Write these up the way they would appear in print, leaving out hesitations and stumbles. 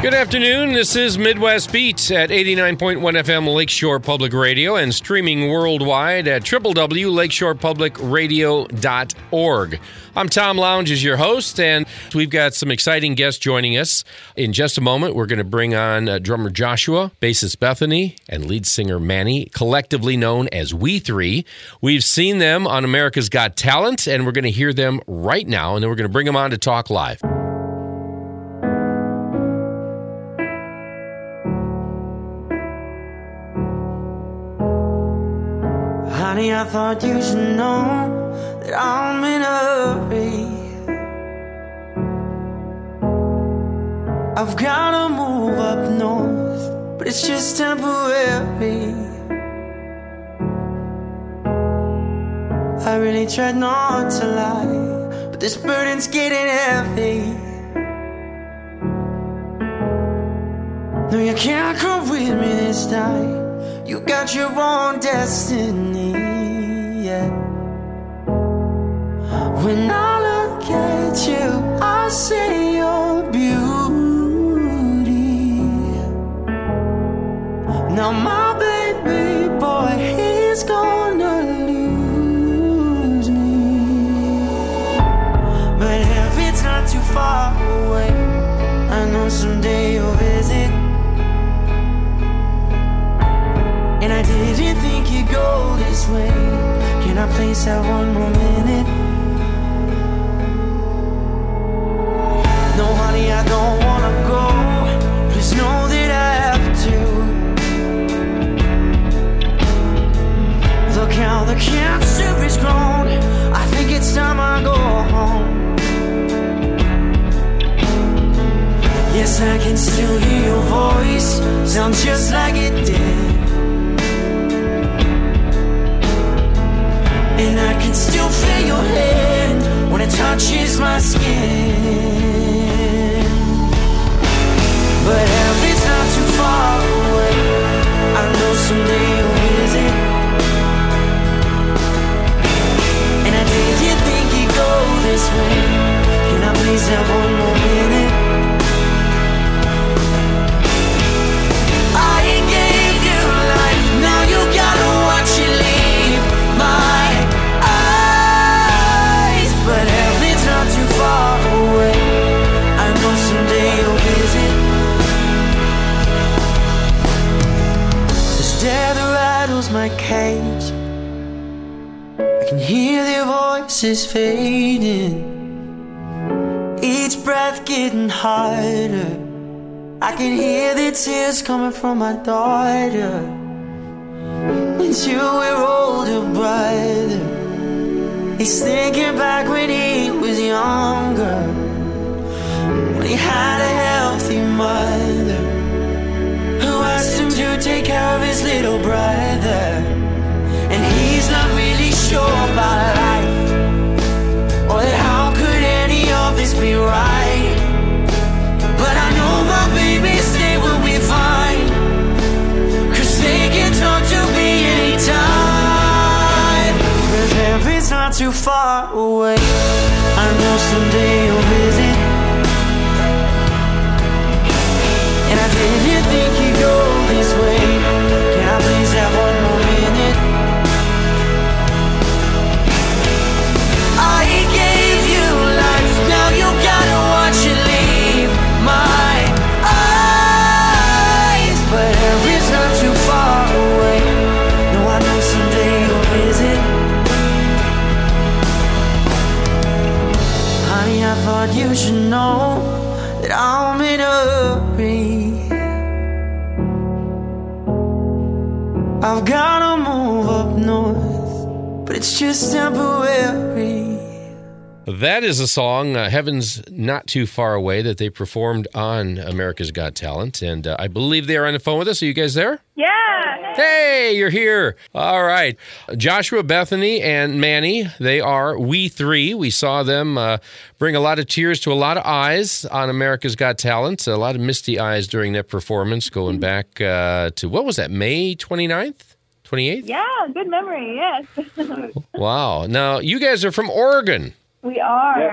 Good afternoon. This is Midwest Beats at 89.1 FM Lakeshore Public Radio and streaming worldwide at www.lakeshorepublicradio.org. I'm Tom Lounge as your host, and we've got some exciting guests joining us. In just a moment, we're going to bring on drummer Joshua, bassist Bethany, and lead singer Manny, collectively known as We Three. We've seen them on America's Got Talent, and we're going to hear them right now, and then we're going to bring them on to talk live. Honey, I thought you should know that I'm in a hurry. I've gotta move up north, but it's just temporary. I really tried not to lie, but this burden's getting heavy. No, you can't come with me this time. You got your own destiny, yeah. When I look at you, I see your beauty. Now my baby boy, he's gonna lose me. But if it's not too far away, I know someday you'll visit. And I didn't think you'd go this way. Can I please have one more minute? No, honey, I don't wanna go. Please know that I have to. Look how the cancer is grown. I think it's time I go home. Yes, I can still hear your voice. Sounds just like it did. And I can still feel your hand when it touches my skin. But if it's not too far away, I know someday you'll visit. And I didn't think you'd go this way. Can I please have one more minute? I gave you life, now you gotta watch it leave my. But if it's not too far away, I know someday you'll visit. This death rattles my cage. I can hear their voices fading, each breath getting harder. I can hear the tears coming from my daughter. Until we're older, brother, he's thinking back when he was younger, when he had a healthy mother who asked him to take care of his little brother. And he's not really sure about life, or that how could any of this be right. But I know my baby's day will be fine, 'cause they can talk to me anytime. If it's not too far away, I know someday you'll visit. And I didn't think you'd go this way. Can I please have one more minute? I gave you life, now you gotta watch it leave my eyes. But if it's not too far away, no, I know someday you'll visit. Honey, I thought you should know that I'm in a hurry. I've gotta move up north, but it's just temporary. That is a song, Heaven's Not Too Far Away, that they performed on America's Got Talent. And I believe they are on the phone with us. Are you guys there? Yeah. Hey, you're here. All right. Joshua, Bethany, and Manny, they are We Three. We saw them bring a lot of tears to a lot of eyes on America's Got Talent. A lot of misty eyes during that performance, going back to, what was that, May 29th? 28th? Yeah, good memory, yes. Wow. Now, you guys are from Oregon. We are. Yeah.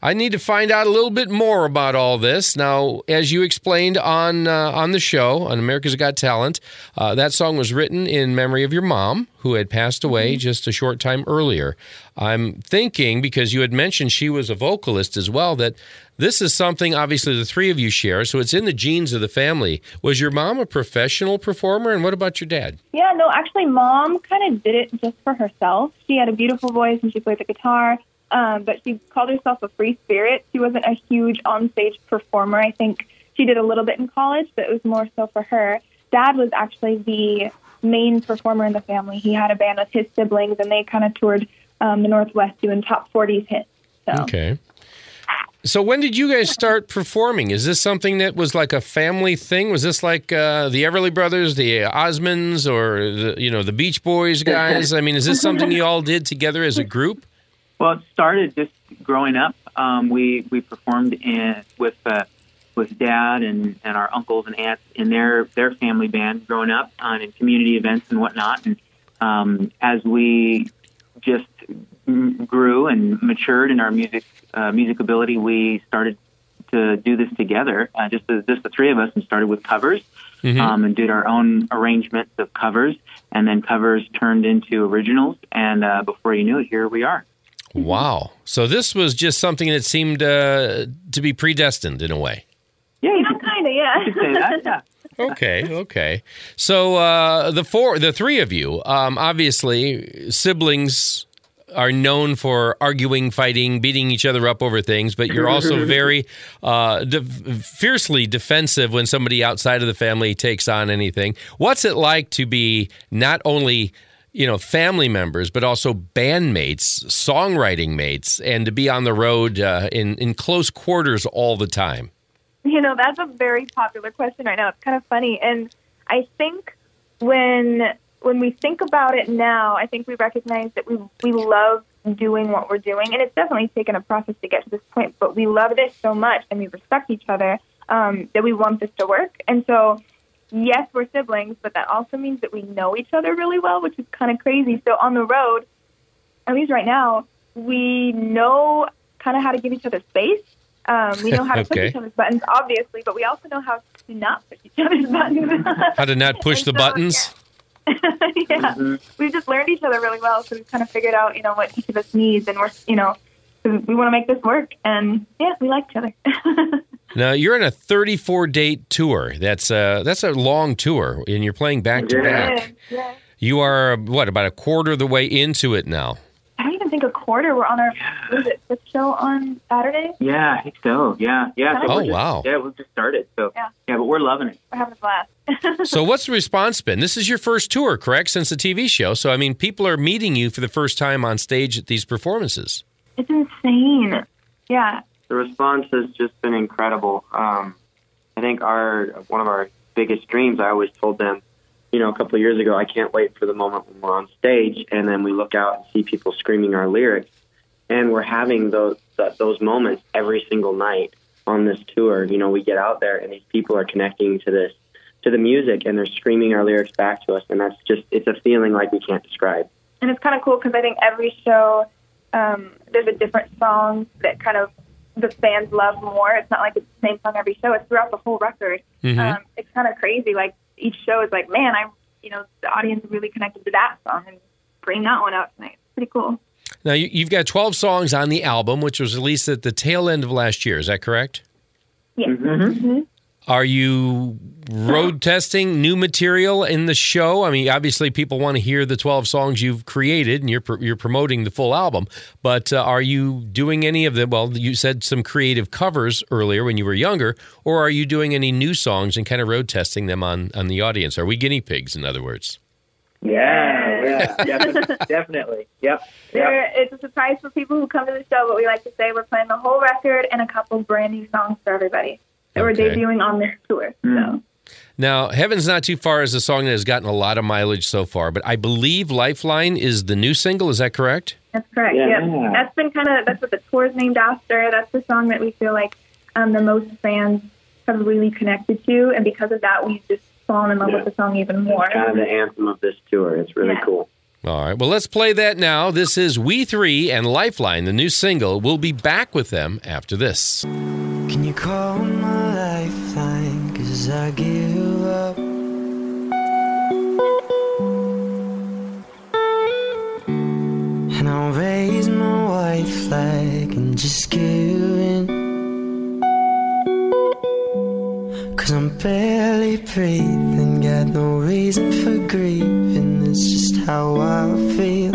I need to find out a little bit more about all this. Now, as you explained on the show, on America's Got Talent, that song was written in memory of your mom, who had passed away just a short time earlier. I'm thinking, because you had mentioned she was a vocalist as well, that this is something, obviously, the three of you share, so it's in the genes of the family. Was your mom a professional performer, and what about your dad? Yeah, no, actually, Mom kind of did it just for herself. She had a beautiful voice, and she played the guitar. But she called herself a free spirit. She wasn't a huge on-stage performer. I think she did a little bit in college, but it was more so for her. Dad was actually the main performer in the family. He had a band with his siblings, and they kind of toured the Northwest doing top 40s hits. So. Okay. So when did you guys start performing? Is this something that was like a family thing? Was this like the Everly Brothers, the Osmonds, or the Beach Boys guys? I mean, is this something you all did together as a group? Well, it started just growing up. We performed with Dad and our uncles and aunts in their family band growing up in community events and whatnot. And as we just grew and matured in our music ability, we started to do this together, just the three of us, and started with covers and did our own arrangements of covers, and then covers turned into originals. And before you knew it, here we are. Wow. So this was just something that seemed to be predestined in a way. Yeah, kind of, yeah. You could say that, yeah. Okay. So the three of you, obviously siblings are known for arguing, fighting, beating each other up over things, but you're also very fiercely defensive when somebody outside of the family takes on anything. What's it like to be not only family members, but also bandmates, songwriting mates, and to be on the road in close quarters all the time? That's a very popular question right now. It's kind of funny. And I think when we think about it now, I think we recognize that we love doing what we're doing. And it's definitely taken a process to get to this point, but we love this so much and we respect each other that we want this to work. And so, yes, we're siblings, but that also means that we know each other really well, which is kind of crazy. So on the road, at least right now, we know kind of how to give each other space. We know how to push each other's buttons, obviously, but we also know how to not push each other's buttons. How to not push the buttons? Yeah. We've just learned each other really well, so we've kind of figured out, what each of us needs, and we want to make this work, and yeah, we like each other. Now, you're on a 34-date tour. That's a long tour, and you're playing back-to-back. Yeah. You are, about a quarter of the way into it now? I don't even think a quarter. We're on our, fifth show on Saturday? Yeah, I think so. Yeah. So wow. Yeah, we've just started. So yeah, but we're loving it. We're having a blast. So what's the response been? This is your first tour, correct, since the TV show? So, I mean, people are meeting you for the first time on stage at these performances. It's insane. Yeah. The response has just been incredible. I think one of our biggest dreams, I always told them, a couple of years ago, I can't wait for the moment when we're on stage, and then we look out and see people screaming our lyrics, and we're having those moments every single night on this tour. We get out there, and these people are connecting to the music, and they're screaming our lyrics back to us, and it's a feeling like we can't describe. And it's kind of cool because I think every show, there's a different song that kind of the fans love more. It's not like it's the same song every show. It's throughout the whole record. Mm-hmm. It's kind of crazy. Like, each show is like, man, the audience is really connected to that song, and bring that one out tonight. It's pretty cool. Now, you've got 12 songs on the album, which was released at the tail end of last year. Is that correct? Yeah. Mm-hmm. Are you road testing new material in the show? I mean, obviously, people want to hear the 12 songs you've created, and you're promoting the full album. But are you doing any of them? Well, you said some creative covers earlier when you were younger. Or are you doing any new songs and kind of road testing them on the audience? Are we guinea pigs, in other words? Yeah, definitely. Yep. It's a surprise for people who come to the show, but we like to say we're playing the whole record and a couple brand new songs for everybody that we're debuting on this tour. So. Now, Heaven's Not Too Far is a song that has gotten a lot of mileage so far, but I believe Lifeline is the new single. Is that correct? That's correct, yeah. Yep. That's what the tour is named after. That's the song that we feel like the most fans have really connected to, and because of that, we've just fallen in love with the song even more. It's kind of the anthem of this tour. It's really cool. All right. Well, let's play that now. This is We Three and Lifeline, the new single. We'll be back with them after this. Can you call my lifeline? 'Cause I give up. And I'll raise my white flag and just give in. 'Cause I'm barely breathing, got no reason for grieving. It's just how I feel.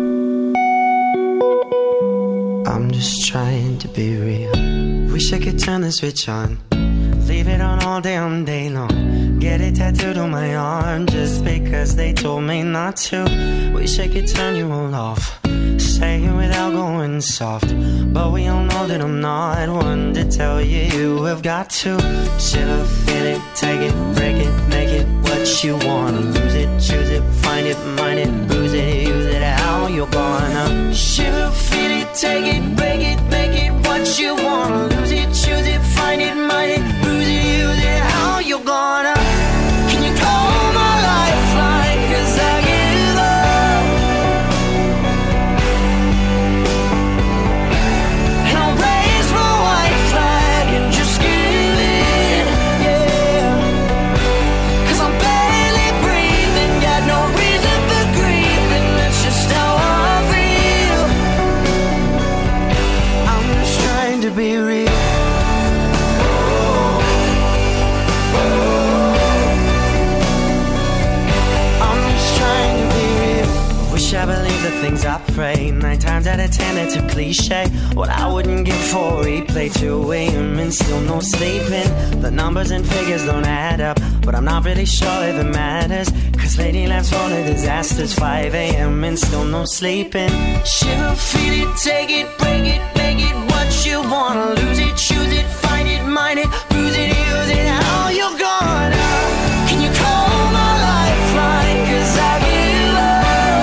I'm just trying to be real. Wish I could turn the switch on, leave it on all damn day long. Get it tattooed on my arm just because they told me not to. Wish I could turn you all off, say it without going soft. But we all know that I'm not one to tell you you have got to. Shiver, feel it, take it, break it, make it what you want. Lose it, choose it, find it, mind it, bruise it, use it how you're gonna. Shiver, feel it, take it, break it, make it what you want. Lose it, choose it, find it, mind it, bruise it, use it how you're gonna. Can you call my lifeline? 'Cause I give up. And I'll raise my white flag and just give it, yeah. 'Cause I'm barely breathing, got no reason for grieving. That's just how I feel. I'm just trying to be real. I believe the things I pray. 9 times out of 10 it's a cliche. What I wouldn't give for replay. 2 a.m. and still no sleeping. The numbers and figures don't add up, but I'm not really sure if it matters. 'Cause lady laughs all the disasters. 5 a.m. and still no sleeping. Shiver, feel it, take it, break it, make it what you want. Lose it, choose it, find it, mind it, bruise it, use it how you're gonna. Can you call my lifeline? 'Cause I give up.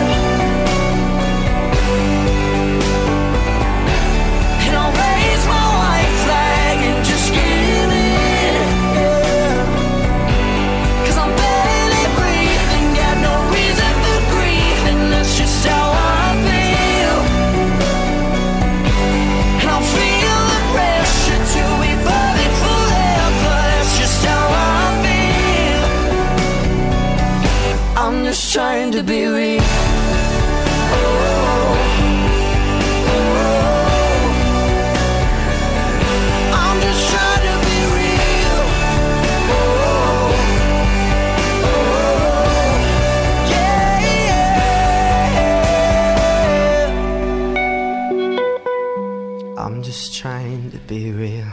Trying to be real. I'm just trying to be real. Yeah, yeah. I'm just trying to be real.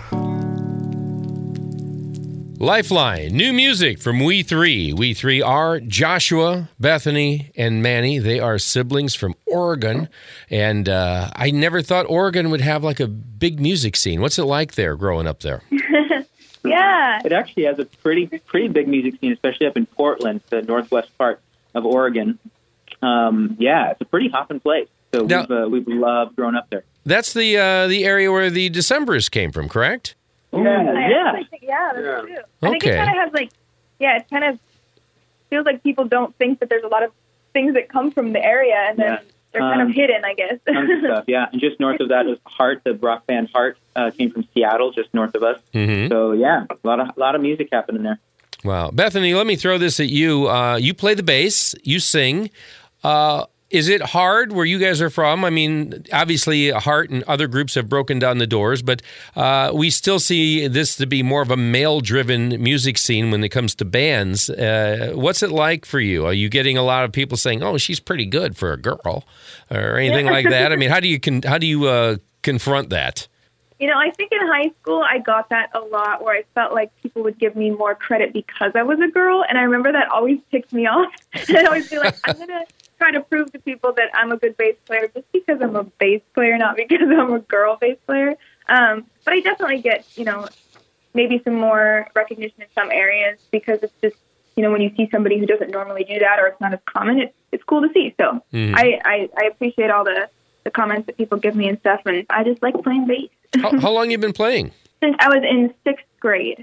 Lifeline, new music from We Three. We Three are Joshua, Bethany, and Manny. They are siblings from Oregon, and I never thought Oregon would have like a big music scene. What's it like there, growing up there? Yeah. It actually has a pretty big music scene, especially up in Portland, the northwest part of Oregon. Yeah, it's a pretty hopping place. So now, we've loved growing up there. That's the area where the Decemberists came from, correct? Yeah, that's true. I think it kind of has it kind of feels like people don't think that there's a lot of things that come from the area, and then they're kind of hidden, I guess. Tons of stuff, yeah. And just north of that is Heart, the rock band Heart, came from Seattle, just north of us. Mm-hmm. So yeah, a lot of music happening there. Wow, Bethany, let me throw this at you. You play the bass, you sing. Is it hard where you guys are from? I mean, obviously, Heart and other groups have broken down the doors, but we still see this to be more of a male-driven music scene when it comes to bands. What's it like for you? Are you getting a lot of people saying, "Oh, she's pretty good for a girl," or anything like that? I mean, how do you confront that? You know, I think in high school I got that a lot, where I felt like people would give me more credit because I was a girl, and I remember that always ticked me off. And I'd always be like, I'm going to try to prove to people that I'm a good bass player just because I'm a bass player, not because I'm a girl bass player. But I definitely get, maybe some more recognition in some areas because it's just, when you see somebody who doesn't normally do that or it's not as common, it's cool to see. So I appreciate all the comments that people give me and stuff, and I just like playing bass. How long have you been playing? Since I was in 6th grade.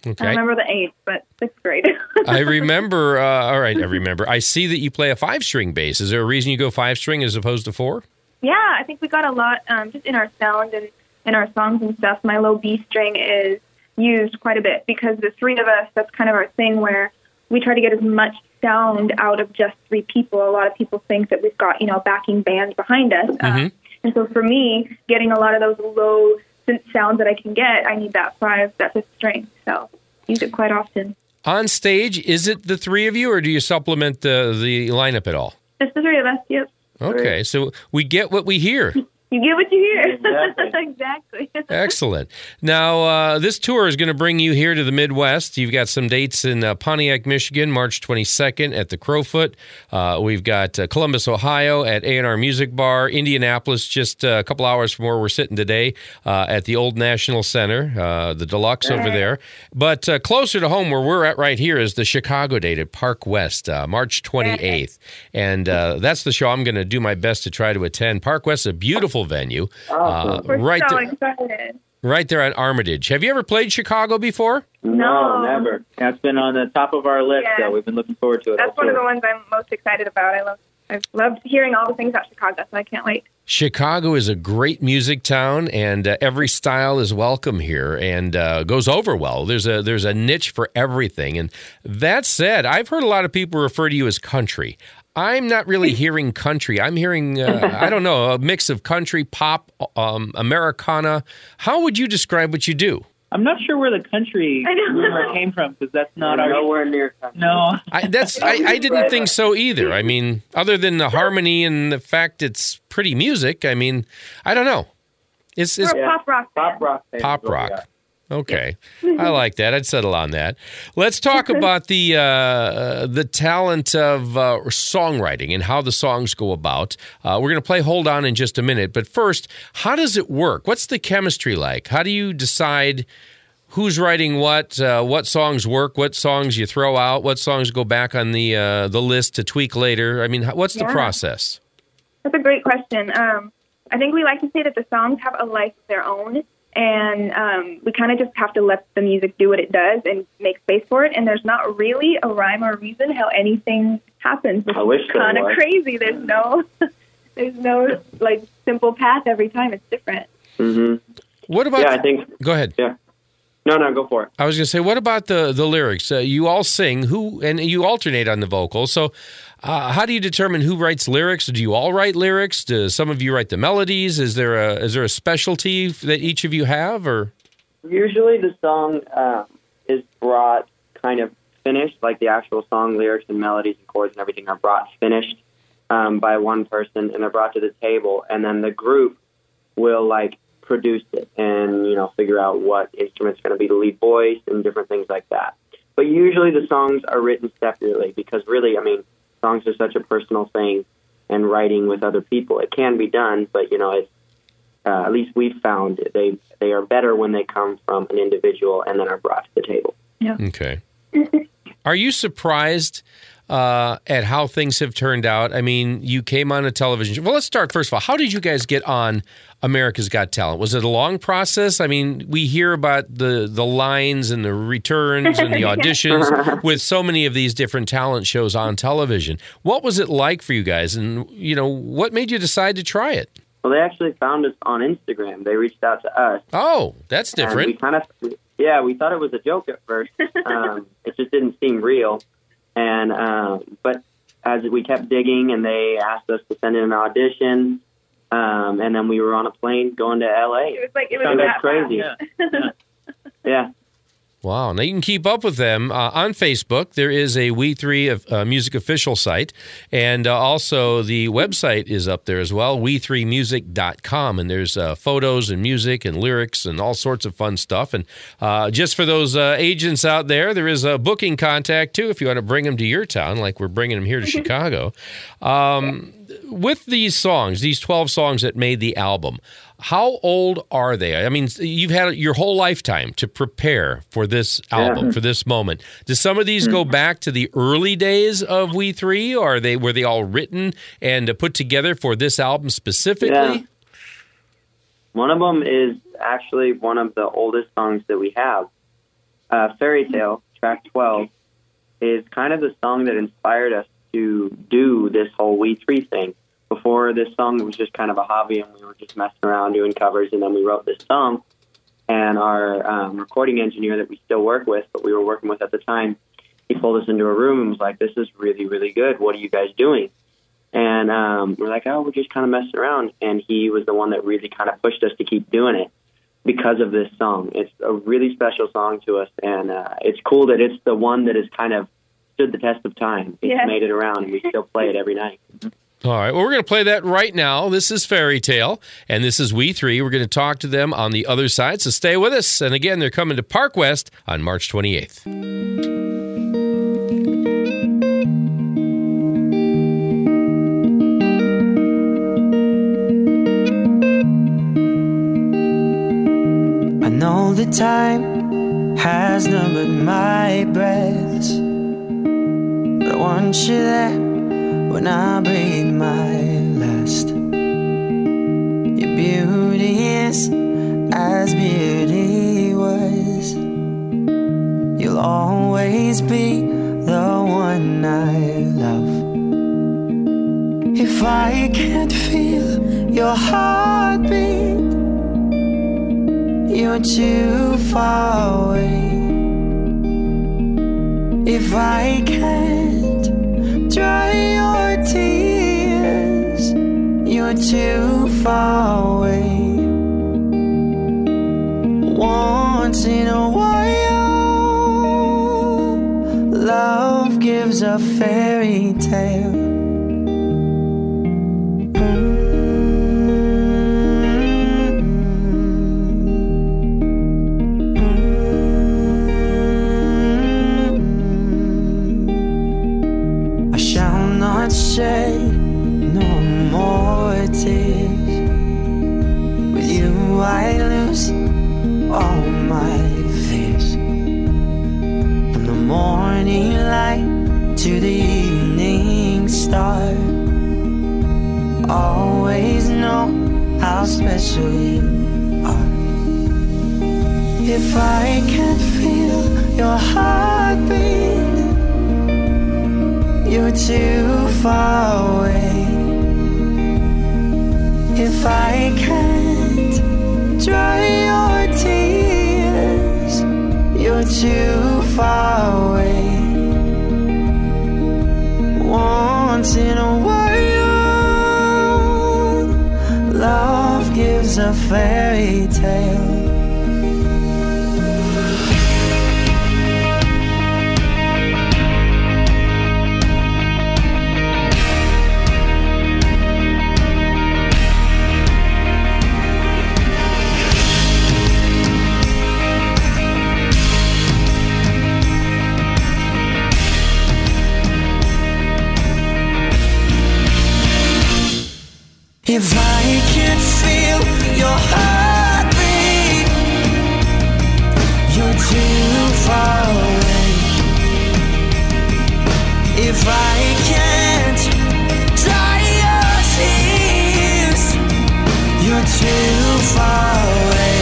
Okay. I remember the age, but 6th grade. I remember. All right, I remember. I see that you play a 5-string bass. Is there a reason you go 5-string as opposed to 4? Yeah, I think we got a lot just in our sound and in our songs and stuff. My low B string is used quite a bit because the 3 of us, that's kind of our thing where we try to get as much sound out of just 3 people. A lot of people think that we've got, a backing band behind us. And so for me, getting a lot of those low synth sounds that I can get, I need that 5th string. So use it quite often. On stage, is it the 3 of you, or do you supplement the lineup at all? It's the 3 of us, yep. Okay, so we get what we hear. You get what you hear. Exactly. Exactly. Excellent. Now, this tour is going to bring you here to the Midwest. You've got some dates in Pontiac, Michigan, March 22nd at the Crowfoot. We've got Columbus, Ohio at A&R Music Bar. Indianapolis, just a couple hours from where we're sitting today at the Old National Center, the Deluxe over there. But closer to home where we're at right here is the Chicago date at Park West, March 28th. And that's the show I'm going to do my best to try to attend. Park West is a beautiful venue. We're right so there, excited. right there on Armitage. Have you ever played Chicago before? No. Never. That's been on the top of our list, Yeah. so we've been looking forward to it. That's one of the ones I'm most excited about. I've loved hearing all the things about Chicago, so I can't wait. Chicago is a great music town, and every style is welcome here and goes over well. There's a niche for everything. And that said, I've heard a lot of people refer to you as country. I'm not really hearing country. I'm hearing, I don't know, a mix of country, pop, Americana. How would you describe what you do? I'm not sure where the country rumor came from because that's not our. Nowhere near country. No. I didn't think so either. I mean, other than the harmony and the fact it's pretty music, I mean, I don't know. It's We're a pop rock band. Pop rock. fans, pop what we rock. got. Okay, I like that. I'd settle on that. Let's talk about the talent of songwriting and how the songs go about. We're going to play Hold On in just a minute, but first, how does it work? What's the chemistry like? How do you decide who's writing what songs work, what songs you throw out, what songs go back on the list to tweak later? I mean, what's the process? That's a great question. I think we like to say that the songs have a life of their own. And we kind of just have to let the music do what it does and make space for it. And there's not really a rhyme or reason how anything happens. I wish It's kind of there was. crazy. There's no like simple path every time. It's different. Mm-hmm. What about? Yeah, I think. Go ahead. Yeah. No, go for it. I was going to say, what about the lyrics? You all sing, and you alternate on the vocals. So how do you determine who writes lyrics? Do you all write lyrics? Do some of you write the melodies? Is there a specialty that each of you have? Or Usually the song is brought kind of finished, like the actual song lyrics and melodies and chords and everything are brought finished by one person, and they're brought to the table, and then the group will produce it and figure out what instrument's going to be the lead voice and different things like that. But usually the songs are written separately because really, songs are such a personal thing, and writing with other people, it can be done, but it's at least we've found they are better when they come from an individual and then are brought to the table. Yeah. Okay. Are you surprised at how things have turned out? I mean, you came on a television show. Well, let's start first of all. How did you guys get on America's Got Talent? Was it a long process? I mean, we hear about the lines and the returns and the auditions with so many of these different talent shows on television. What was it like for you guys? And, what made you decide to try it? Well, they actually found us on Instagram. They reached out to us. Oh, that's different. And we thought it was a joke at first. It just didn't seem real. And but as we kept digging, and they asked us to send in an audition, and then we were on a plane going to LA. It was Sounded that crazy. Yeah. Wow. Now, you can keep up with them on Facebook. There is a We3 Music official site, and also the website is up there as well, we3music.com, and there's photos and music and lyrics and all sorts of fun stuff. And just for those agents out there, there is a booking contact, too, if you want to bring them to your town, like we're bringing them here to Chicago. With these songs, these 12 songs that made the album, how old are they? I mean, you've had your whole lifetime to prepare for this album, for this moment. Do some of these go back to the early days of We3, or were they all written and put together for this album specifically? Yeah. One of them is actually one of the oldest songs that we have. Fairy Tale, track 12, is kind of the song that inspired us to do this whole We Three thing. Before this song, it was just kind of a hobby, and we were just messing around doing covers, and then we wrote this song. And our recording engineer that we still work with, but we were working with at the time, he pulled us into a room and was like, "This is really, really good. What are you guys doing?" And we're like, "Oh, we're just kind of messing around." And he was the one that really kind of pushed us to keep doing it because of this song. It's a really special song to us, and it's cool that it's the one that has kind of stood the test of time. It's made it around, and we still play it every night. All right. Well, we're going to play that right now. This is Fairy Tale, and this is We Three. We're going to talk to them on the other side, so stay with us. And again, they're coming to Park West on March 28th. I know the time has numbered my breaths, but I want you there when I breathe my last. Your beauty is as beauty was. You'll always be the one I love. If I can't feel your heartbeat, you're too far away. If I can't dry your tears, you're too far away. Once in a while, love gives a fairy tale. Shed no more tears. With you I lose all my fears. From the morning light to the evening star, always know how special you are. If I can't feel your heartbeat, you're too far away. If I can't dry your tears, you're too far away. Once in a while, love gives a fairy tale. If I can't feel your heartbeat, you're too far away. If I can't dry your tears, you're too far away.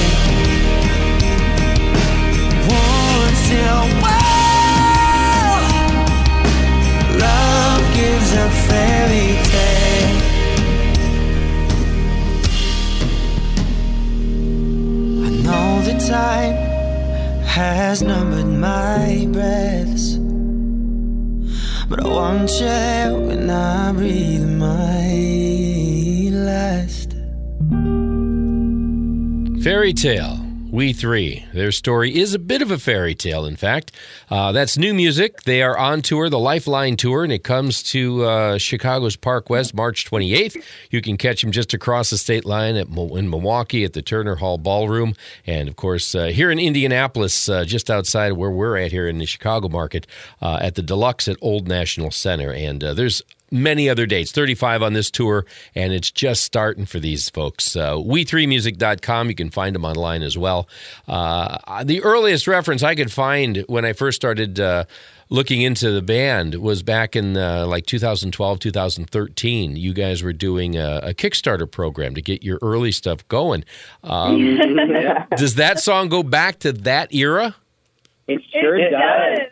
Once in a while, love gives a fairy tale. The time has numbered my breaths, but I want you when I breathe my last. Fairy Tale, We Three. Their story is a bit of a fairy tale, in fact. That's new music. They are on tour, the Lifeline Tour, and it comes to Chicago's Park West March 28th. You can catch them just across the state line in Milwaukee at the Turner Hall Ballroom. And, of course, here in Indianapolis, just outside where we're at here in the Chicago market, at the Deluxe at Old National Center. And there's many other dates, 35 on this tour, and it's just starting for these folks. We3music.com, you can find them online as well. The earliest reference I could find when I first started looking into the band was back in like 2012, 2013. You guys were doing a Kickstarter program to get your early stuff going. Does that song go back to that era? It sure does.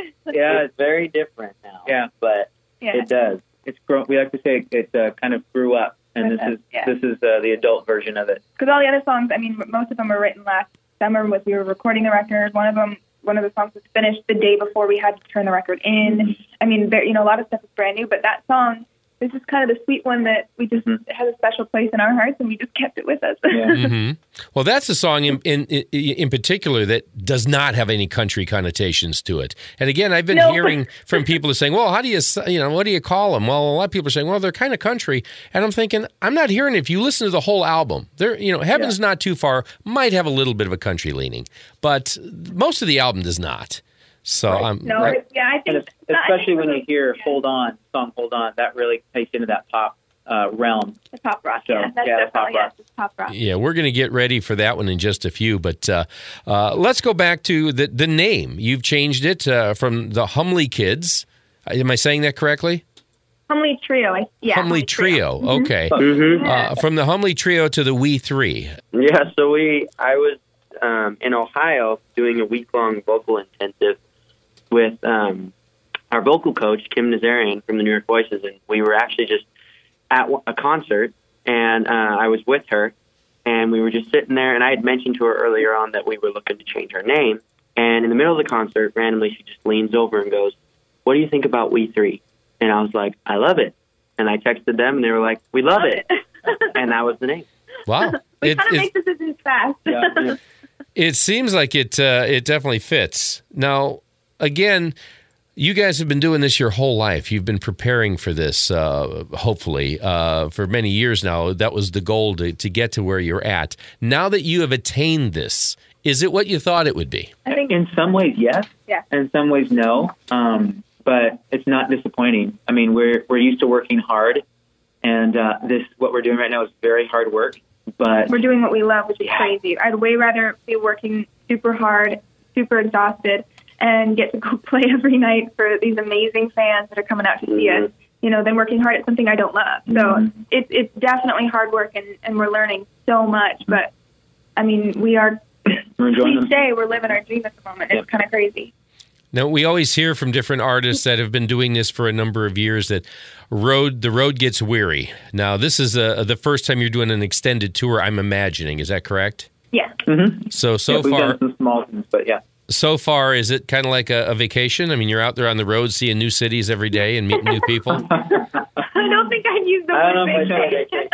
It's very different now. Yeah. But Yeah. it does. It's grown. We like to say it kind of grew up, and this is the adult version of it. Because all the other songs, I mean, most of them were written last summer. We were recording the record. One of the songs was finished the day before we had to turn the record in. I mean, a lot of stuff is brand new, but that song, this is kind of the sweet one that we just has a special place in our hearts, and we just kept it with us. Mm-hmm. Well, that's a song in particular that does not have any country connotations to it. And again, I've been hearing from people saying, "Well, how do what do you call them?" Well, a lot of people are saying, "Well, they're kind of country," and I'm thinking, I'm not hearing it. If you listen to the whole album, Heaven's Not Too Far might have a little bit of a country leaning, but most of the album does not. So I think, especially when you hear "Hold On," that really takes into that pop realm. The pop rock, So, that's pop rock. it's pop rock. Yeah, we're going to get ready for that one in just a few, but let's go back to the name. You've changed it from the Humley Kids. Am I saying that correctly? Humley Trio. Humley Trio. Okay. From the Humley Trio to the We Three. Yeah, so I was in Ohio doing a week-long vocal intensive with our vocal coach, Kim Nazarian from the New York Voices, and we were actually just at a concert, and I was with her, and we were just sitting there, and I had mentioned to her earlier on that we were looking to change our name, and in the middle of the concert, randomly, she just leans over and goes, "What do you think about We Three?" And I was like, "I love it." And I texted them, and they were like, "We love it." And that was the name. Wow. We kind of make decisions fast. Yeah. It seems like it definitely fits. Now, again, you guys have been doing this your whole life. You've been preparing for this, hopefully, for many years now. That was the goal to get to where you're at. Now that you have attained this, is it what you thought it would be? I think In some ways, yes. Yeah. And in some ways, no. But it's not disappointing. I mean, we're used to working hard, and what we're doing right now is very hard work. But we're doing what we love, which is crazy. I'd way rather be working super hard, super exhausted, and get to go play every night for these amazing fans that are coming out to see us, than working hard at something I don't love. So it's definitely hard work, and we're learning so much. But, I mean, we're enjoying we're living our dream at the moment. It's kind of crazy. Now, we always hear from different artists that have been doing this for a number of years that the road gets weary. Now, this is the first time you're doing an extended tour, I'm imagining. Is that correct? Yeah. Mm-hmm. So we've far, done some small things, but yeah. So far, is it kind of like a vacation? I mean, you're out there on the road seeing new cities every day and meeting new people? I don't think I'd use the word vacation.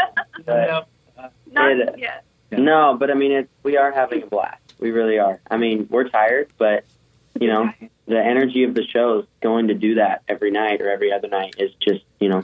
Not yet. No, but I mean, we are having a blast. We really are. I mean, we're tired, but, the energy of the shows going to do that every night or every other night is just,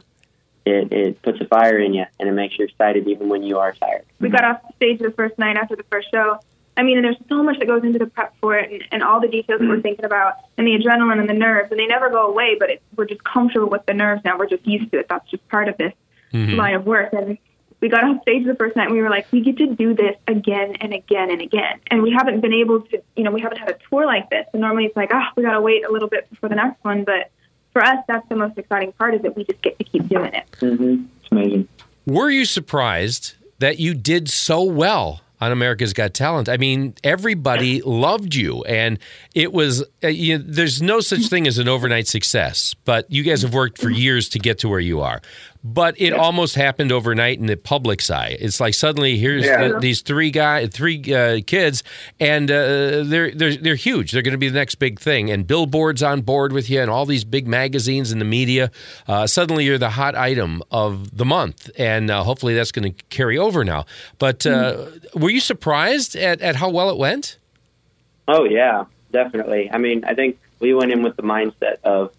it puts a fire in you, and it makes you excited even when you are tired. We got off stage the first night after the first show. I mean, and there's so much that goes into the prep for it, and all the details that we're thinking about, and the adrenaline and the nerves, and they never go away, but we're just comfortable with the nerves now. We're just used to it. That's just part of this line of work. And we got off stage the first night, and we were like, we get to do this again and again and again. And we haven't been able to, we haven't had a tour like this. And normally it's like, we got to wait a little bit before the next one. But for us, that's the most exciting part, is that we just get to keep doing it. Mm-hmm. It's amazing. Were you surprised that you did so well on America's Got Talent? I mean, everybody loved you, and it was, there's no such thing as an overnight success, but you guys have worked for years to get to where you are. But it almost happened overnight in the public's eye. It's like suddenly here's these three kids, and they're huge. They're going to be the next big thing. And Billboard's on board with you, and all these big magazines and the media. Suddenly you're the hot item of the month, and hopefully that's going to carry over now. But were you surprised at how well it went? Oh, yeah, definitely. I mean, I think we went in with the mindset of,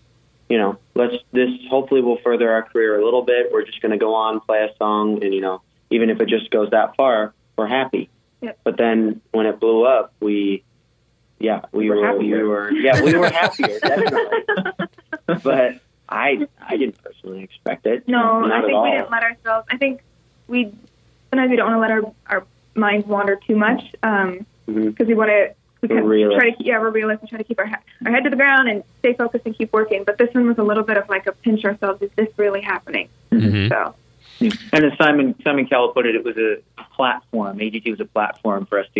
this hopefully will further our career a little bit. We're just going to go on, play a song, and, even if it just goes that far, we're happy. Yep. But then when it blew up, we were happier, definitely. But I didn't personally expect it. No, not I at think all. we didn't let ourselves, I think sometimes we don't want to let our minds wander too much, because we want to, We're realists and try to keep our head to the ground and stay focused and keep working. But this one was a little bit of like a pinch ourselves. Is this really happening? Mm-hmm. So, and as Simon Cowell put it, it was a platform. AGT was a platform for us to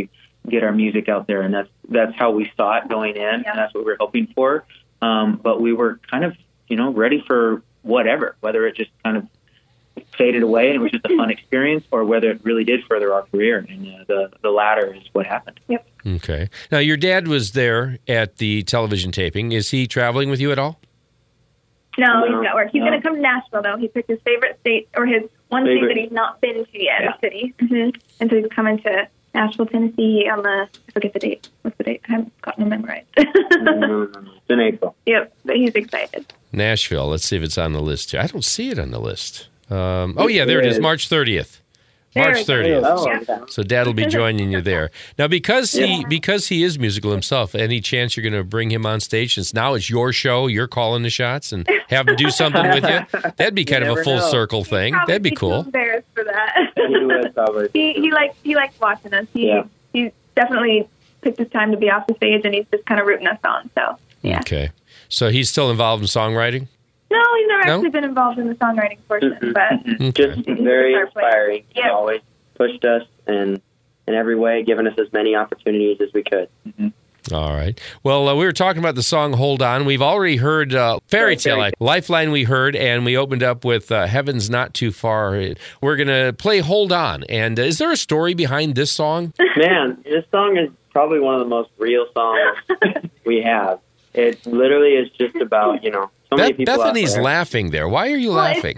get our music out there, and that's how we saw it going in, and that's what we were hoping for. But we were kind of, ready for whatever, whether it just kind of faded away and it was just a fun experience, or whether it really did further our career. And the latter is what happened. Yep. Okay. Now, your dad was there at the television taping. Is he traveling with you at all? No, he's at work. He's going to come to Nashville, though. He picked his favorite state, or his one state that he's not been to yet, a city. Mm-hmm. And so he's coming to Nashville, Tennessee on I forget the date. What's the date? I haven't gotten the memorized. No. It's in April. Yep, but he's excited. Nashville. Let's see if it's on the list here. I don't see it on the list. There it is, March 30th. March 30th. Oh, Yeah. So Dad will be joining you there. Now, because he is musical himself, any chance you're going to bring him on stage, since now it's your show, you're calling the shots, and have him do something with you? That'd be kind of a full circle thing. That'd be cool. He's embarrassed for that. He would probably. He likes watching us. He's definitely picked his time to be off the stage, and he's just kind of rooting us on. So yeah. Okay. So he's still involved in songwriting? No, he's never actually been involved in the songwriting portion, but Just very inspiring. He Yep. always pushed us in every way, giving us as many opportunities as we could. All right. Well, we were talking about the song Hold On. We've already heard Fairy Tale. Lifeline we heard, and we opened up with Heaven's Not Too Far. We're going to play Hold On. And is there a story behind this song? Man, this song is probably one of the most real songs we have. It literally is just about, so many people Bethany's out there. laughing there. Why are you laughing?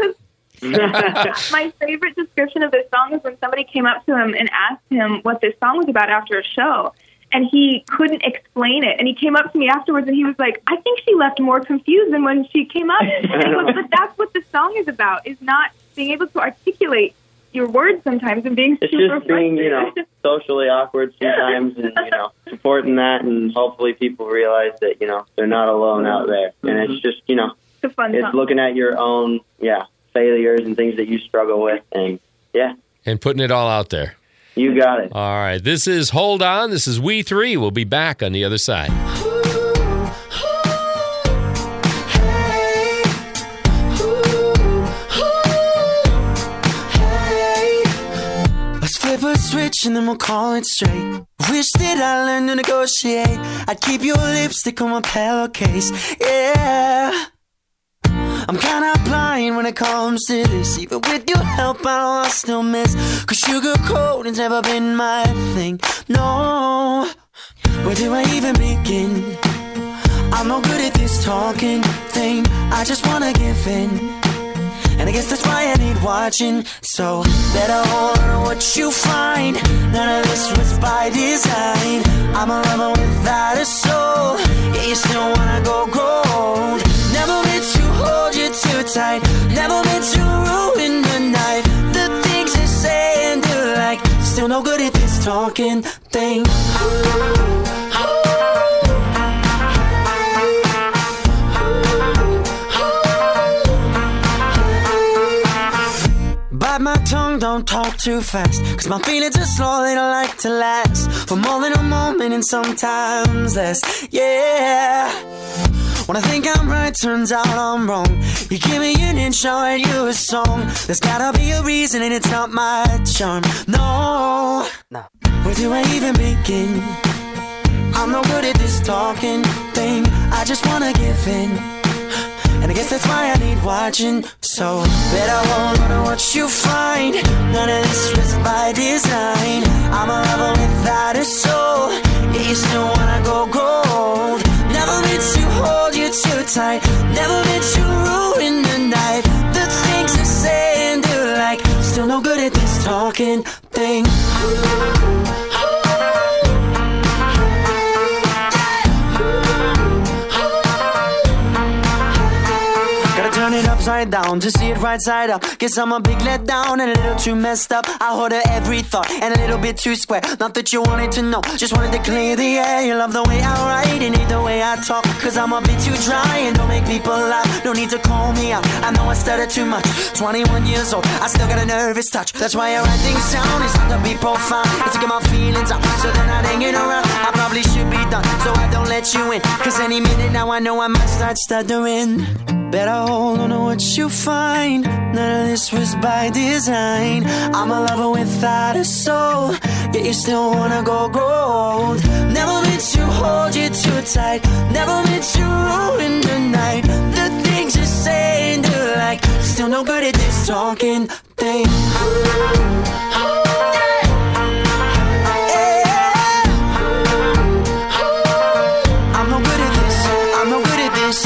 my favorite description of this song is when somebody came up to him and asked him what this song was about after a show, and he couldn't explain it. And he came up to me afterwards, and he was like, I think she left more confused than when she came up. But that's what the song is about, is not being able to articulate your words sometimes and being It's super just being, frustrated. socially awkward sometimes, and, supporting that, and hopefully people realize that, they're not alone out there. And it's just, It's a fun it's song. looking at your own, failures and things that you struggle with, and, And putting it all out there. you got it. All right. This is Hold On. This is We Three. We'll be back on the other side. Let's flip a switch and then we'll call it straight. Wish that I learned to negotiate. I'd keep your lipstick on my pillowcase. Yeah. I'm kinda blind when it comes to this. Even with your help, I'll still miss. Cause sugarcoating's never been my thing. No. Where do I even begin? I'm no good at this talking thing. I just wanna give in. And I guess that's why I need watching. So better hold on to what you find. None of this was by design. I'm a lover without a soul. Yeah, you still wanna go gold. Never meant to hold you too tight. Never meant to ruin the night. The things I say and do, like, still no good at this talking thing. Bite my tongue, don't talk too fast. Cause my feelings are slow, they don't like to last. For more than a moment and sometimes less. Yeah. When I think I'm right, turns out I'm wrong. You give me an inch, I'll write you a song. There's gotta be a reason and it's not my charm. No. Where do I even begin? I'm no good at this talking thing. I just wanna give in. And I guess that's why I need watching. So better hold on to what you find. None of this was by design. I'm a lover without a soul. Yeah, you still wanna go gold. Never meant to hold you too tight. Never meant to ruin the night. The things I say and do, like, still no good at this talking thing. Turn it upside down to see it right side up. Guess I'm a big letdown and a little too messed up. I hold every thought and a little bit too square. Not that you wanted to know, just wanted to clear the air. You love the way I write and hate the way I talk. Cause I'm a bit too dry and don't make people laugh. No need to call me out, I know I stutter too much. 21 years old, I still got a nervous touch. That's why I write things down, it's not to be profound. It's to get my feelings out, so they're not hanging around. I probably should be done, so I don't let you in. Cause any minute now I know I might start stuttering. better hold on to what you find. None of this was by design. I'm a lover without a soul, yet you still wanna go gold. Never meant to hold you too tight, never meant to ruin the night. The things you say and do, like, still no good at this talking thing. I'm no good at this, I'm no good at this.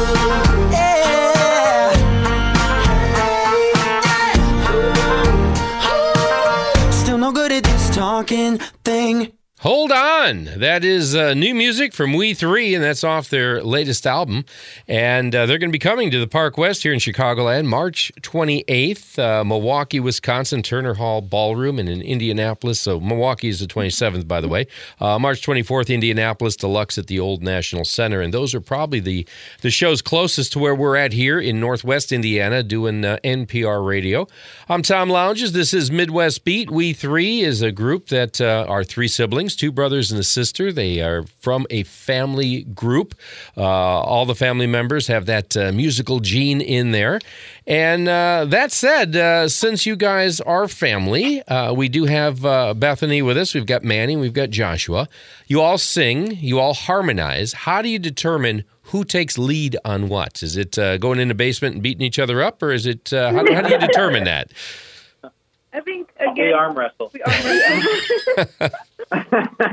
Still no good at this talking thing. Hold on. That is new music from We3, and that's off their latest album. And they're going to be coming to the Park West here in Chicagoland March 28th, Milwaukee, Wisconsin, Turner Hall Ballroom, and in Indianapolis. So Milwaukee is the 27th, by the way. March 24th, Indianapolis Deluxe at the Old National Center. And those are probably the shows closest to where we're at here in Northwest Indiana doing NPR radio. I'm Tom Lounges. This is Midwest Beat. We3 is a group that are three siblings. Two brothers and a sister. They are from a family group. All the family members have that musical gene in there. And that said, since you guys are family, we do have Bethany with us. We've got Manny. We've got Joshua. You all sing. You all harmonize. How do you determine who takes lead on what? Is it going in the basement and beating each other up, or is it how do you determine that? I think, again, We arm wrestle. I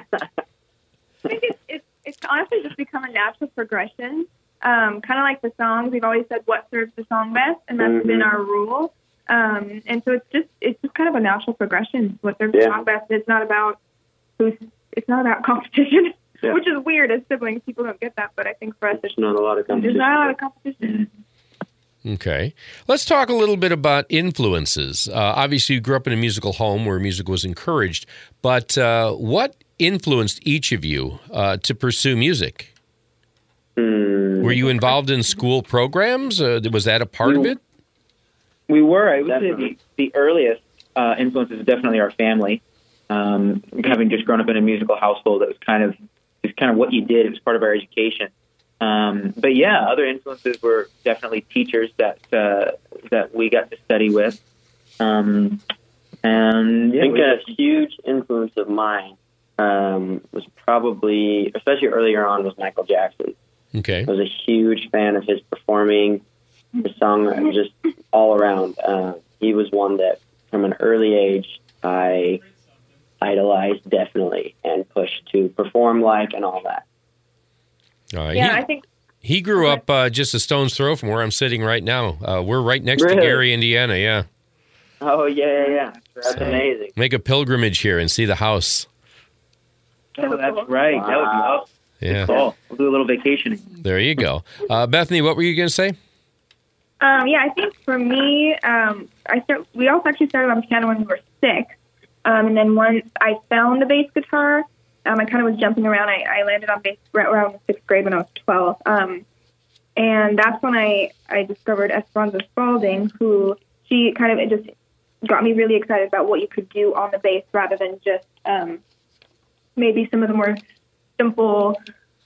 think it's honestly just become a natural progression. Kind of like the songs, we've always said what serves the song best, and that's been our rule. And so it's just kind of a natural progression. What serves the song best. It's not about competition, which is weird as siblings. People don't get that, but I think for us, There's not a lot of competition. there's not a lot of competition. Okay. Let's talk a little bit about influences. Obviously, you grew up in a musical home where music was encouraged, but what influenced each of you to pursue music? Were you involved in school programs? Was that a part of it? We were. I would say the earliest influence is definitely our family. Having just grown up in a musical household, it was kind of what you did. It was part of our education. But yeah, other influences were definitely teachers that we got to study with. And I think a huge influence of mine was probably, especially earlier on, was Michael Jackson. Okay. I was a huge fan of his performing, his song, just all around. He was one that, from an early age, I idolized definitely and pushed to perform like and all that. I think he grew up just a stone's throw from where I'm sitting right now. We're right next to Gary, Indiana, yeah. Oh, yeah. That's amazing. Make a pilgrimage here and see the house. Oh, that's right. That would be awesome. Yeah. Cool. We'll do a little vacationing. There you go. Bethany, what were you going to say? I think for me, we also actually started on piano when we were 6. And then once I found the bass guitar, I kind of was jumping around. I landed on bass right around 6th grade when I was 12. And that's when I discovered Esperanza Spalding, who she kind of just got me really excited about what you could do on the bass rather than just maybe some of the more simple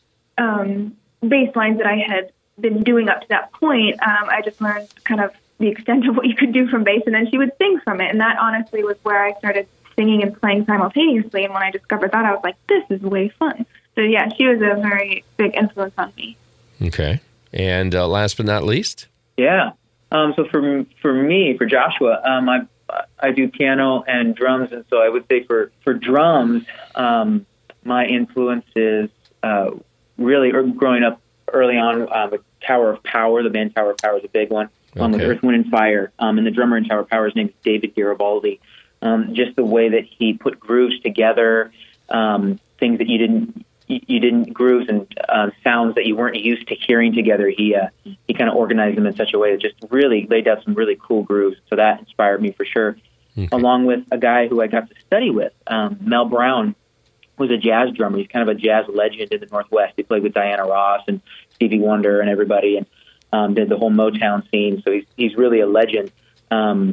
bass lines that I had been doing up to that point. I just learned kind of the extent of what you could do from bass, and then she would sing from it. And that honestly was where I started singing and playing simultaneously. And when I discovered that, I was like, this is way fun. So yeah, she was a very big influence on me. Okay. And last but not least? Yeah. So for me, for Joshua, I do piano and drums. And so I would say for drums, my influences really growing up early on with Tower of Power. The band Tower of Power is a big one, along with Earth, Wind, and Fire. And the drummer in Tower of Power's name is David Garibaldi. Just the way that he put grooves together, things that you didn't grooves and sounds that you weren't used to hearing together. He kind of organized them in such a way that just really laid down some really cool grooves. So that inspired me for sure. Okay. Along with a guy who I got to study with, Mel Brown, was a jazz drummer. He's kind of a jazz legend in the Northwest. He played with Diana Ross and Stevie Wonder and everybody, and did the whole Motown scene. So he's really a legend. And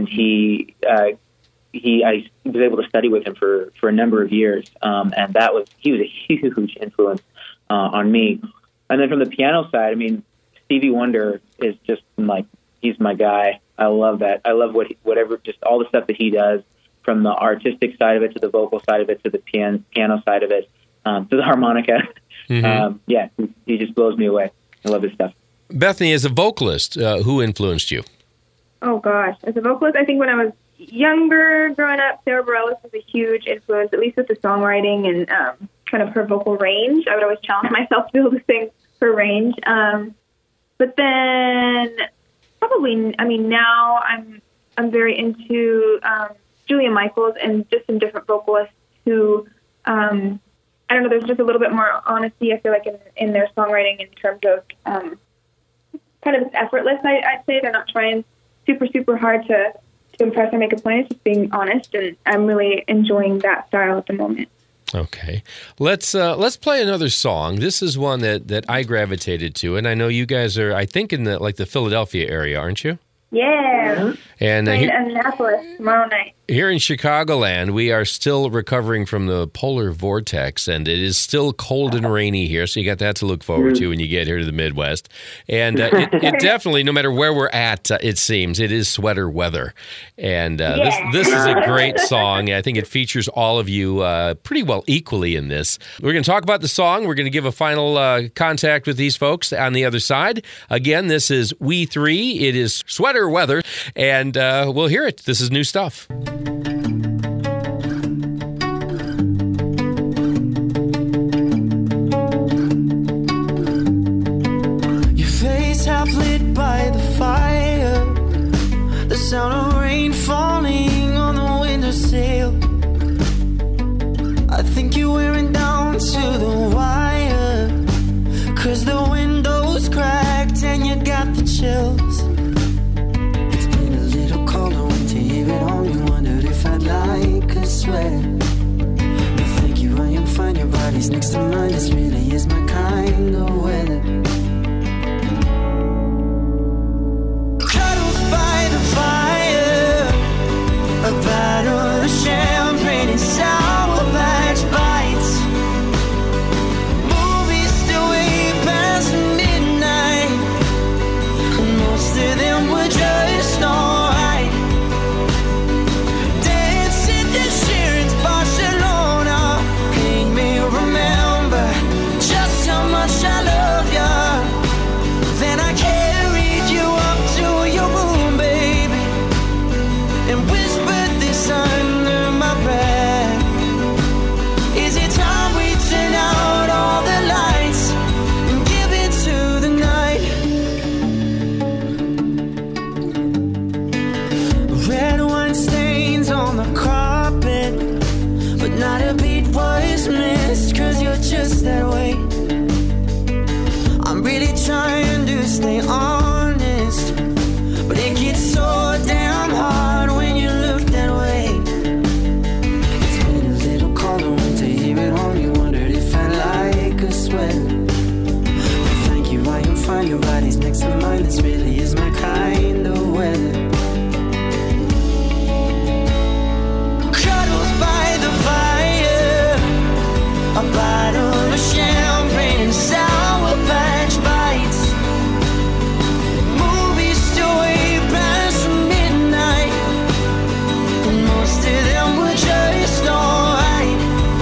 I was able to study with him for a number of years, and he was a huge influence on me. And then from the piano side, I mean, Stevie Wonder is just like, he's my guy. I love that. I love just all the stuff that he does, from the artistic side of it to the vocal side of it to the piano side of it, to the harmonica. Mm-hmm. He just blows me away. I love his stuff. Bethany, as a vocalist, who influenced you? Oh, gosh. As a vocalist, I think when I was younger, growing up, Sarah Bareilles was a huge influence, at least with the songwriting and kind of her vocal range. I would always challenge myself to be able to sing her range. But then probably, now I'm very into Julia Michaels and just some different vocalists who, I don't know, there's just a little bit more honesty, I feel like, in their songwriting in terms of kind of effortless, I'd say. They're not trying super, super hard to impress or make a point. It's just being honest, and I'm really enjoying that style at the moment. Okay. Let's play another song. This is one that I gravitated to, and I know you guys are, I think, in the Philadelphia area, aren't you? Yeah. And in Annapolis tomorrow night. Here in Chicagoland, we are still recovering from the polar vortex, and it is still cold and rainy here, so you got that to look forward to when you get here to the Midwest. And it definitely, no matter where we're at, it seems, it is sweater weather. And this is a great song. I think it features all of you pretty well equally in this. We're going to talk about the song. We're going to give a final contact with these folks on the other side. Again, this is We Three. It is sweater weather, and we'll hear it. This is new stuff. Your face half lit by the fire, the sound of rain falling on the windowsill. I think you're wearing down to the wire, 'cause the window's cracked and you got the chills. It's been a little colder winter here at home. You wondered if I'd like a sweater. No thank you, I am fine. Your body's next to mine. This really is my kind of weather. Cuddles by the fire, a bottle of champagne and sour patch bites. Movies still way past midnight, and most of them were just alright. Dancing to Sharon's Barcelona made me remember just how much I love you. Then I carried you up to your room, baby, and whispered this under my breath. Is it time we turn out all the lights and give it to the night? Red wine stains on the carpet, but not a beat was missed, 'cause you're just that way. I'm really trying to stay honest, but it gets so damn hard when you look that way. It's been a little colder winter here at home. You wondered if I like a sweater. Well, thank you, I am fine. Your body's next to mine. This really is my kind of weather. Cuddles by the fire, a bottle of champagne and sour patch bites. Movies still way past midnight, and most of them were just alright.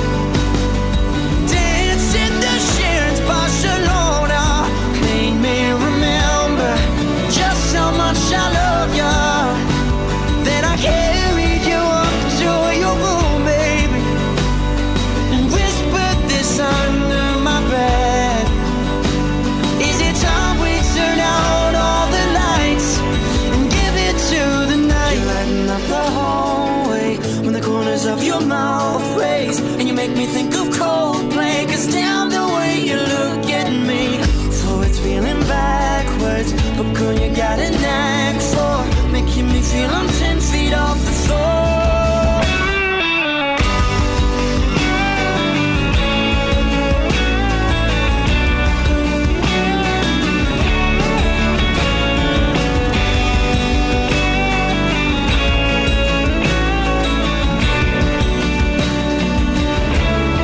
Dancing to Sharon's Barcelona made me remember just how much I love you. Then I carried you up to your room, baby, and whispered this under my breath. Is it time we turn out all the lights and give it to the night? You're lighting up the hallway when the corners of your mouth raise, and you make me think of Coldplay, 'cause damn the way you look at me. Forwards feeling backwards, but girl, you got a knack for making me feel I'm 10 feet off the floor.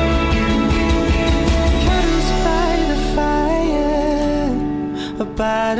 Cuddles by the fire, a bottle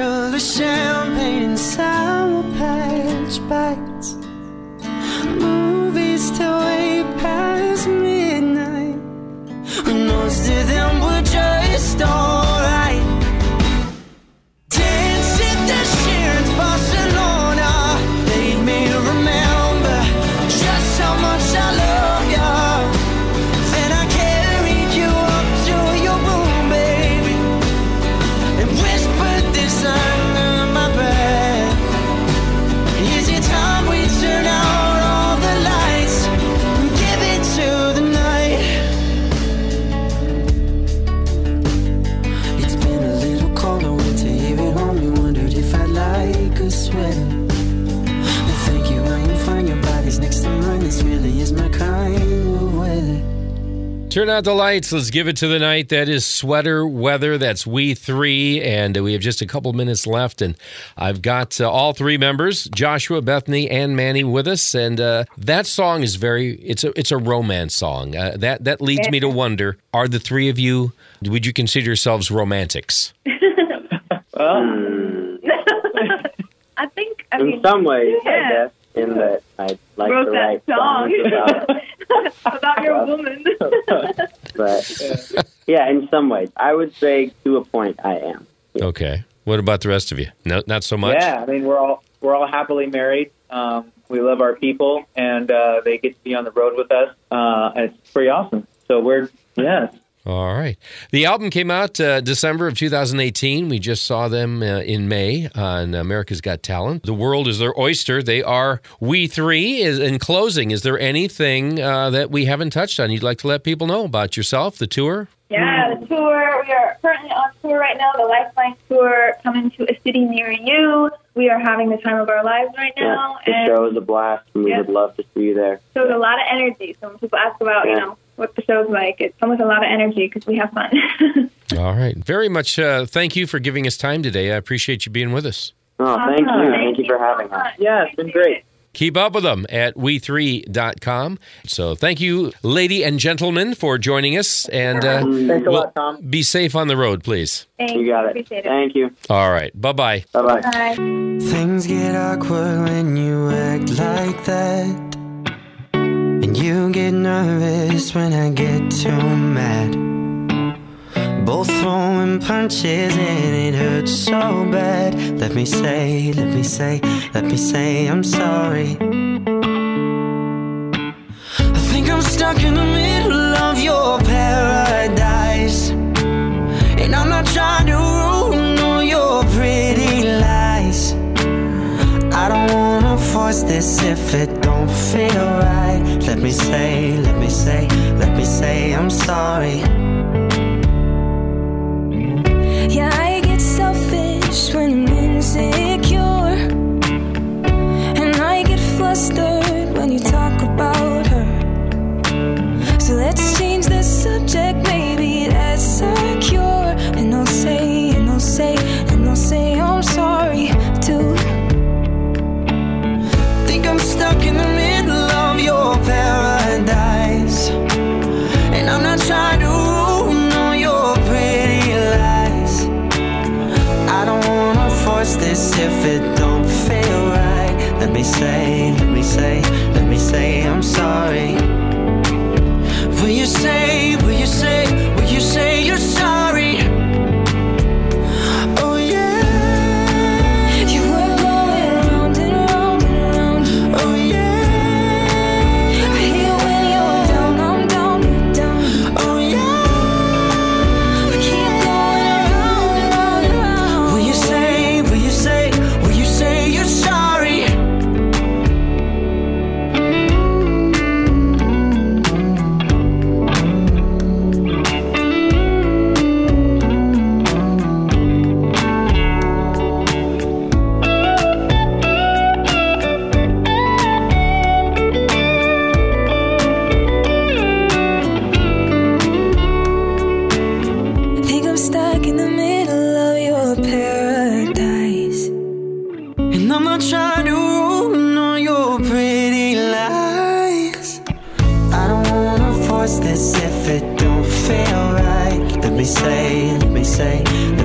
Cause next to mine, this really is my kind of weather. Turn out the lights. Let's give it to the night. That is Sweater Weather. That's We Three. And we have just a couple minutes left. And I've got all three members, Joshua, Bethany, and Manny, with us. And that song is it's a romance song. That leads me to wonder, are the three of you, would you consider yourselves romantics? I think, in some ways, yeah. I guess, in that I like Wrote to that write songs about your woman. But yeah, in some ways, I would say to a point I am. Yeah. Okay. What about the rest of you? No, not so much? Yeah, I mean, we're all happily married. We love our people, and they get to be on the road with us. And it's pretty awesome. So yes. All right. The album came out December of 2018. We just saw them in May on America's Got Talent. The world is their oyster. They are We Three. In closing, is there anything that we haven't touched on you'd like to let people know about yourself, the tour? Yeah, the tour. We are currently on tour right now, the Lifeline Tour, coming to a city near you. We are having the time of our lives right now. Yeah, the show is a blast, and we would love to see you there. So there's a lot of energy. So when people ask about, what the show's like, it's come with a lot of energy because we have fun. All right. Very much thank you for giving us time today. I appreciate you being with us. Oh, thank you. Thank you for having us. Yeah, it's been great. Keep up with them at we3.com. So thank you, lady and gentlemen, for joining us. And thanks a lot, Tom. Be safe on the road, please. Thanks. You got it. Appreciate it. Thank you. All right. Bye-bye. Bye-bye. Bye. Things get awkward when you act like that. And you get nervous when I get too mad. Both throwing punches and it hurts so bad. Let me say I'm sorry. I think I'm stuck in the middle of your paradise, and I'm not trying to ruin all your pretty lies. I don't wanna force this if it don't feel right. Let me say I'm sorry. Yeah, I get selfish when I'm insecure, and I get flustered when you talk about her. So let's change the subject, maybe that's secure. And I'll say I'm sorry too. Think I'm stuck in the middle of your paradise, and I'm not trying to ruin all your pretty lies. I don't wanna force this if it don't feel right. Let me say I'm sorry. Will you say you're sorry? Oh yeah. You were going round and round and round. Oh yeah. I hear when you're down, I'm down, you're down. Oh yeah. We keep going around and round and round. Will you say you're sorry? Think I'm stuck in the middle of your paradise. And I'm not trying to ruin all your pretty lies. I don't wanna force this if it don't feel right. Let me say